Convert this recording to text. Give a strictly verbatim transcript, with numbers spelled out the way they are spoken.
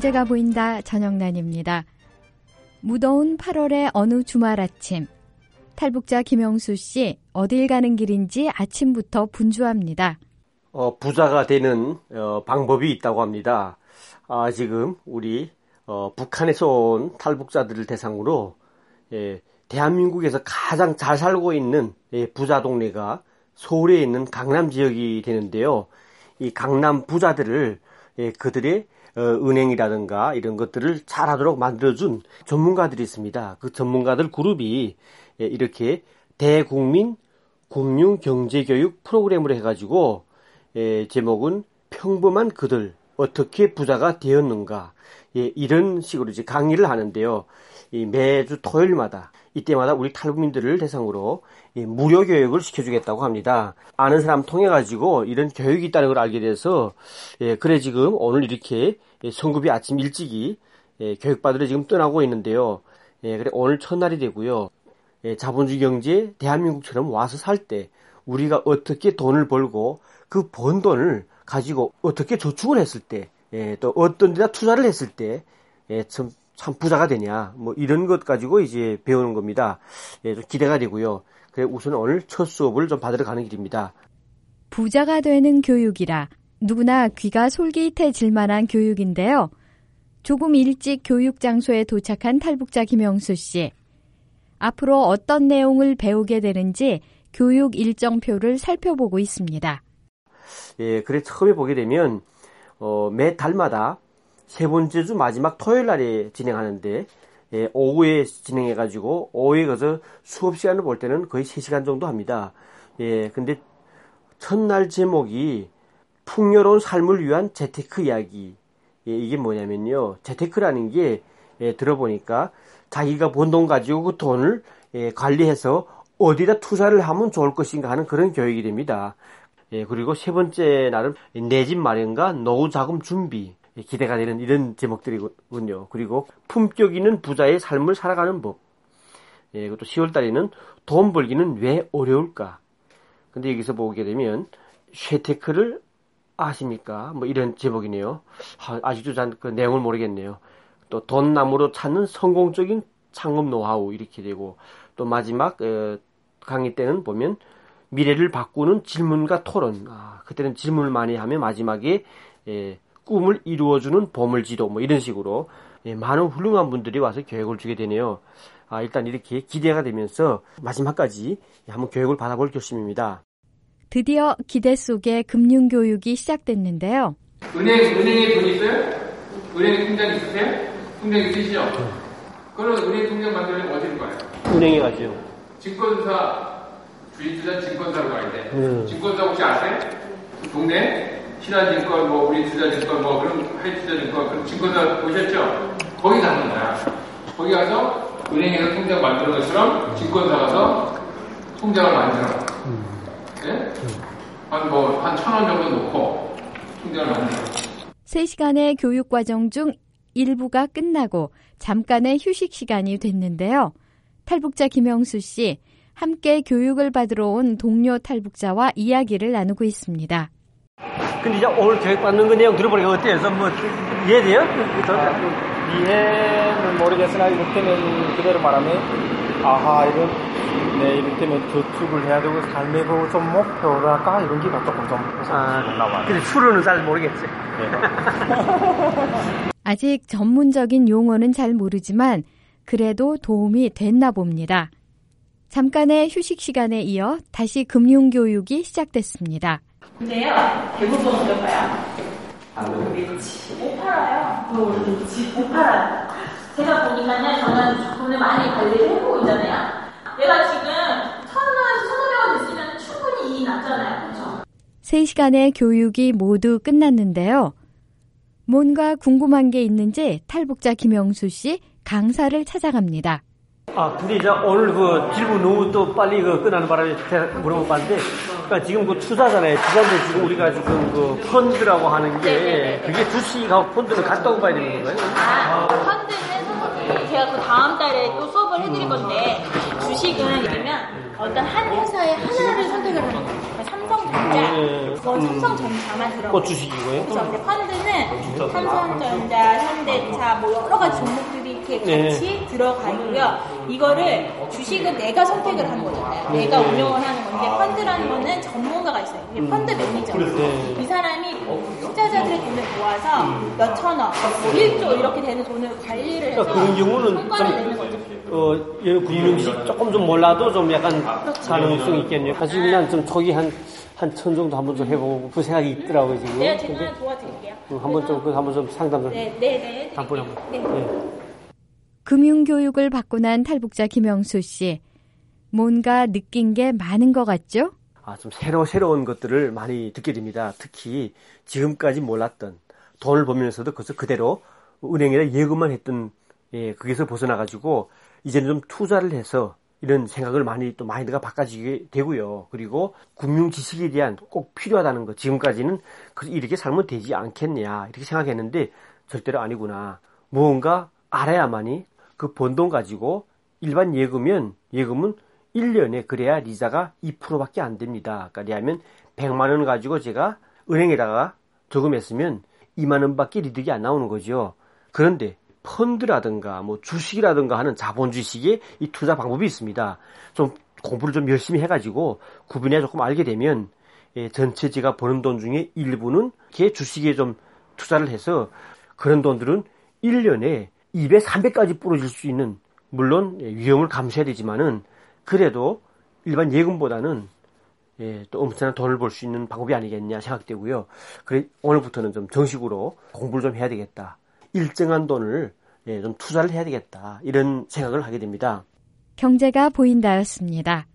경제가 보인다 전영란입니다. 무더운 팔월의 어느 주말 아침, 탈북자 김영수 씨 어딜 가는 길인지 아침부터 분주합니다. 어, 부자가 되는 어, 방법이 있다고 합니다. 아, 지금 우리 어, 북한에서 온 탈북자들을 대상으로 예, 대한민국에서 가장 잘 살고 있는 예, 부자 동네가 서울에 있는 강남 지역이 되는데요. 이 강남 부자들을 예, 그들의 어, 은행이라든가 이런 것들을 잘하도록 만들어준 전문가들이 있습니다. 그 전문가들 그룹이 예, 이렇게 대국민 금융경제교육 프로그램을 해가지고 예, 제목은 평범한 그들 어떻게 부자가 되었는가 예, 이런 식으로 이제 강의를 하는데요. 이 매주 토요일마다 이때마다 우리 탈북민들을 대상으로 예, 무료 교육을 시켜주겠다고 합니다. 아는 사람 통해 가지고 이런 교육이 있다는 걸 알게 돼서 예, 그래 지금 오늘 이렇게 예, 성급이 아침 일찍이 예, 교육받으러 지금 떠나고 있는데요. 예, 그래 오늘 첫날이 되고요. 예, 자본주의 경제 대한민국처럼 와서 살 때 우리가 어떻게 돈을 벌고 그 번 돈을 가지고 어떻게 저축을 했을 때, 예, 또 어떤 데다 투자를 했을 때, 예, 참, 참 부자가 되냐, 뭐 이런 것 가지고 이제 배우는 겁니다. 예, 좀 기대가 되고요. 그래 우선 오늘 첫 수업을 좀 받으러 가는 길입니다. 부자가 되는 교육이라 누구나 귀가 솔깃해질 만한 교육인데요. 조금 일찍 교육 장소에 도착한 탈북자 김영수 씨. 앞으로 어떤 내용을 배우게 되는지 교육 일정표를 살펴보고 있습니다. 예, 그래 처음에 보게 되면 어, 매 달마다 세 번째 주 마지막 토요일 날에 진행하는데 예, 오후에 진행해가지고 오후에 가서 수업 시간을 볼 때는 거의 세 시간 정도 합니다. 예, 근데 첫날 제목이 풍요로운 삶을 위한 재테크 이야기. 예, 이게 뭐냐면요, 재테크라는 게 예, 들어보니까 자기가 번 돈 가지고 그 돈을 예, 관리해서 어디다 투자를 하면 좋을 것인가 하는 그런 교육이 됩니다. 예, 그리고 세 번째 날은 내 집 마련과 노후 자금 준비, 예, 기대가 되는 이런 제목들이군요. 그리고 품격 있는 부자의 삶을 살아가는 법. 예, 그리고 또 시월 달에는 돈 벌기는 왜 어려울까? 근데 여기서 보게 되면 재테크를 아십니까? 뭐 이런 제목이네요. 아, 아직도 잘 그 내용을 모르겠네요. 또 돈나무로 찾는 성공적인 창업 노하우 이렇게 되고, 또 마지막 어, 강의 때는 보면 미래를 바꾸는 질문과 토론. 아, 그때는 질문을 많이 하면 마지막에 예, 꿈을 이루어주는 보물지도 뭐 이런 식으로 예, 많은 훌륭한 분들이 와서 교육을 주게 되네요. 아, 일단 이렇게 기대가 되면서 마지막까지 한번 교육을 받아볼 결심입니다. 드디어 기대 속에 금융교육이 시작됐는데요. 은행, 은행에 돈 있어요? 은행에 통장 있으세요? 통장 있으시죠? 그럼 은행 통장 만들려면 어디로 가요? 은행에 가죠. 증권사, 주식투자 증권사로 가야 돼. 음. 증권사 혹시 아세요? 동네? 신한증권, 뭐, 우리투자증권, 뭐, 그런 하이투자증권, 그런 증권사 보셨죠? 거기 가는 거야. 거기 가서 은행에서 통장 만드는 것처럼 증권사 가서 통장을 만들어. 음. 네? 음. 한 뭐, 한 천 원 정도 놓고 통장을 만들어. 세 시간의 교육과정 중 일부가 끝나고 잠깐의 휴식 시간이 됐는데요. 탈북자 김영수 씨, 함께 교육을 받으러 온 동료 탈북자와 이야기를 나누고 있습니다. 근데 이제 오늘 교육받는 그 내용 들어보니까 어때요? 뭐 이해돼요? 이해는 모르겠으나 이를테면 그대로 말하면 아하 이런 네 이를테면 저축을 해야 되고 삶의 그 좀 목표랄까 이런 게가 조금 좀 아, 나와요. 근데 추론은 잘 모르겠지. 네. 아직 전문적인 용어는 잘 모르지만 그래도 도움이 됐나 봅니다. 잠깐의 휴식 시간에 이어 다시 금융교육이 시작됐습니다. 근데요, 대부분 어떨까요? 그렇지. 못 팔아요. 그렇지. 못 팔아요. 제가 보니까요, 저는 돈을 많이 관리를 해보고 있잖아요. 내가 지금 천 원에서 천오백 원 됐으면 충분히 이익 났잖아요. 그렇죠? 세 시간의 교육이 모두 끝났는데요. 뭔가 궁금한 게 있는지 탈북자 김영수 씨 강사를 찾아갑니다. 아, 근데 이제 오늘 그 질문 너무 또 빨리 그 끝나는 바람에 물어볼 봤는데, 그러니까 지금 그 투자잖아요. 투자인데 지금 우리가 지금 그 펀드라고 하는 게, 그게 주식하고 펀드는 같다고 봐야 되는 건가요? 아, 펀드는 선생님, 제가 그 다음 달에 또 수업을 해드릴 건데, 주식은 이러면 어떤 한 회사의 하나를 선택을 하는 거예요. 삼성 삼성전자, 네. 뭐 음. 삼성전자만 들어가요. 뭐 주식이고요? 그래서 근데 펀드는 삼성전자, 현대차 뭐 여러 가지 종목들이 이렇게 같이 네. 들어가 있고요. 이거를 주식은 내가 선택을 하는 거잖아요. 내가 운영을 하는 건데 펀드라는 거는 전문가가 있어요. 이게 펀드 매니저. 네. 이 사람이 투자자들의 돈을 모아서 몇 천억, 뭐 일조 이렇게 되는 돈을 관리를 해서 그러니까 그런 경우는 성과를 좀- 내는 거죠. 어, 예, 금융식 조금 좀 몰라도 좀 약간 그렇죠. 가능성이 있겠네요. 사실 그냥 좀 초기 한, 한 천 정도 한번 좀 해보고 그 생각이 있더라고요, 지금. 네, 제가 근데, 도와드릴게요. 음, 한번 좀, 그 한번 좀 상담 좀. 네, 네, 네. 한번 한번. 네. 예. 금융교육을 받고 난 탈북자 김영수 씨. 뭔가 느낀 게 많은 것 같죠? 아, 좀 새로, 새로운 것들을 많이 듣게 됩니다. 특히 지금까지 몰랐던 돈을 벌면서도 그것을 그대로 은행에다 예금만 했던, 예, 거기서 벗어나가지고 이제는 좀 투자를 해서 이런 생각을 많이 또 마인드가 바꿔지게 되고요. 그리고 금융 지식에 대한 꼭 필요하다는 것. 지금까지는 이렇게 살면 되지 않겠냐 이렇게 생각했는데 절대로 아니구나. 무언가 알아야만이 그 번 돈 가지고 일반 예금은 예금은 일 년에 그래야 이자가 이 퍼센트밖에 안 됩니다. 그러니까 하면 백만 원 가지고 제가 은행에다가 저금했으면 이만 원밖에 이득이 안 나오는 거죠. 그런데 펀드라든가 뭐 주식이라든가 하는 자본주식의 이 투자 방법이 있습니다. 좀 공부를 좀 열심히 해가지고 구분해 조금 알게 되면 예, 전체 제가 버는 돈 중에 일부는 이렇게 주식에 좀 투자를 해서 그런 돈들은 일 년에 이 배, 삼 배까지 부러질 수 있는, 물론 위험을 감수해야 되지만은 그래도 일반 예금보다는 예, 또 엄청난 돈을 벌 수 있는 방법이 아니겠냐 생각되고요. 그래 오늘부터는 좀 정식으로 공부를 좀 해야 되겠다. 일정한 돈을 예, 좀 투자를 해야 되겠다. 이런 생각을 하게 됩니다. 경제가 보인다였습니다.